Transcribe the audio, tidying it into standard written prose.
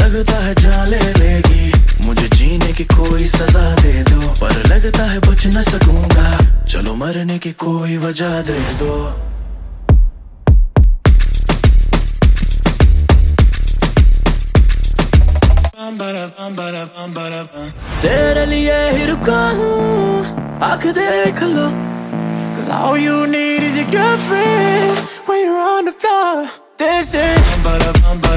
लगता है जान ले लेगी, मुझे जीने की कोई सजा दे दो, पर लगता है बच न सकूंगा, चलो मरने की कोई वजह दे दो। तेरे लिए ही रुका हूँ, आँख देख लो, 'cause all you need is your girlfriend when you're on the floor. This is